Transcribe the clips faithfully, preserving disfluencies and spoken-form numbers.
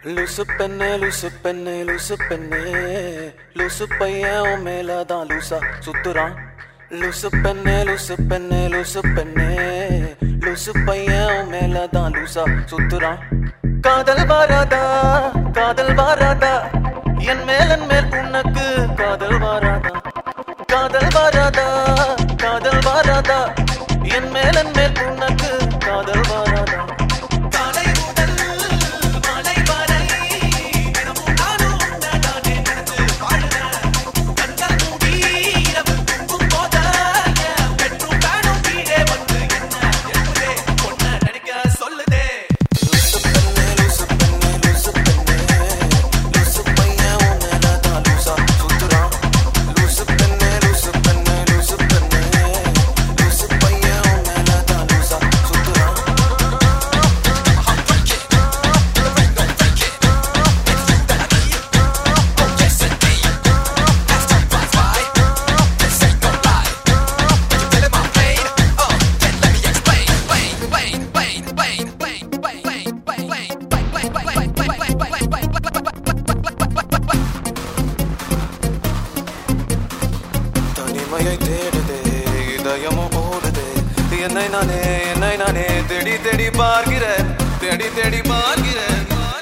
லூசு பெண்ணே லூசு பெண்ணே லூசு பெண்ணே லூசு பையன் உன் மேலதான் லூசா சுத்துறான். லூசு பெண்ணே லூசு பெண்ணே லூசு பெண்ணே லூசு பையன் உன் மேலதான் லூசா சுத்துறான். காதல் வாராதா காதல் வாராதா என் மேலன் மேல் உனக்கு காதல் வாராதா. காதல் வாராதா காதல் வாராதா என் மேலன் மேல் உனக்கு காதல் வாராதா. தேடுதே இதயமும் ஓடுதே என்னை நானே என்னை நானே தேடி தேடி பார்க்கிறேன் தேடி தேடி பார்க்கிறேன்.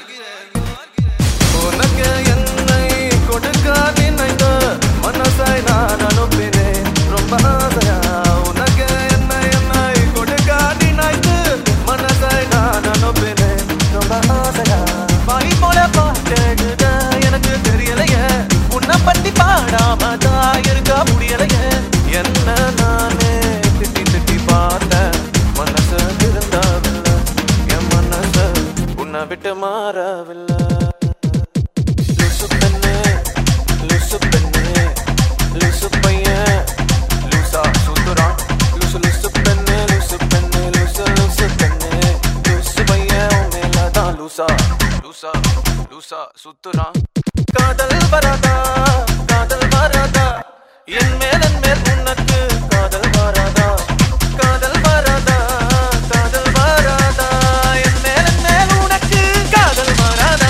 உனக்கு என்னை கொடுக்க நினைத்த மனசாய் நான் அனுப்பினேன் ரொம்ப ஆசையா. உனக்கு என்னை என்னை கொடுக்க நினைத்து மனசாய் நான் அனுப்பினேன் ரொம்ப ஆசையா. வாய் போல பாட்டெழுத எனக்கு தெரியலையே உன்னை பத்தி பாடாமதா இருக்க முடியலையே. என்ன நானே திட்டி திட்டி பார்த்தேன் மனசு திருந்தாவில்லை என் மனசு உன்னை விட்டு மாறவில்லை. லூசு பெண்ணே லூசு பெண்ணே லூசு பையன் லூசா சுத்துறான். லூசு லூசு பெண்ணே லூசு பெண்ணே லூசு லூசு பெண்ணே லூசு பையன் உன் மேலதான் லூசா லூசா லூசா சுத்துறான். காதல் வராதா காதல் வராதா என் மேலன் மேல் உனக்கு காதல் வராதா. காதல் வராதா காதல் வராதா என் மேலன் மேல் உனக்கு காதல் வராதா.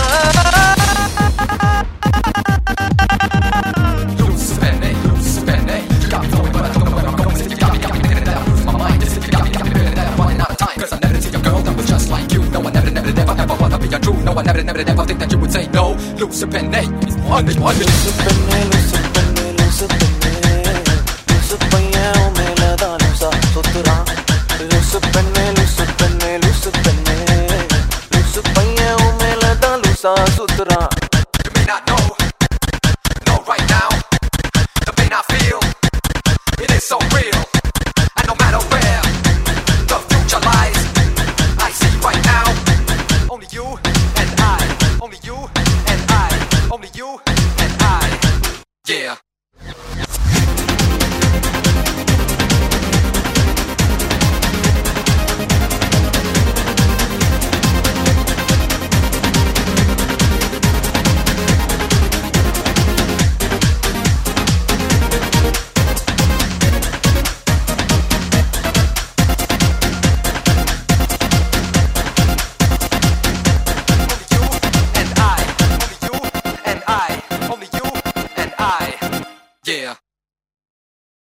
Loose penny, loose penny. You got me going, but I don't know where I'm going. You got me, got me feeling that I lose my mind. This is you got me, got me feeling that I'm running out of time. Cause I never seen a girl that was just like you. No, I never, never, never, ever wanna be untrue. No, I never, never, never think that you would say no. Loose penny, it's one, it's one. Loose penny, loose penny, loose penny.